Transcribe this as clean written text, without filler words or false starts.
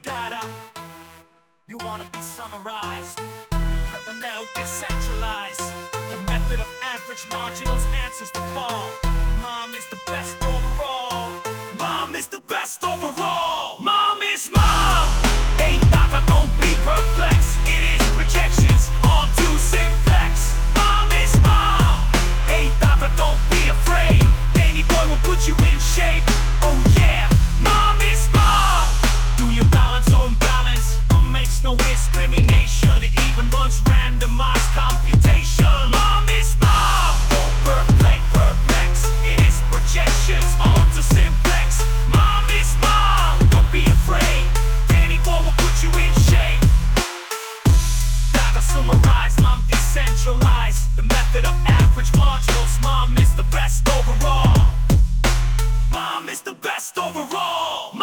data. You wanna be summarized, now decentralized. The method of average marginals answers the fall. Mom is the best overall. Mom is the best overall. Mom is mom. Ain't data, don't be perplexed. It is projections on too simplex. Mom is mom. Ain't data, don't be afraid. Any boy will put you in shape. Oh yeah, mom is mom. Do you balance or imbalance? Makes no discrimination. It even runs randomized computation. Mom is mom. Don't perplex. It is projections onto simplex. Mom is mom. Don't be afraid. Any boy will put you in shape. Data summarized, mom decentralized. The method of average marginals. Mom is the best overall. Mom is the best.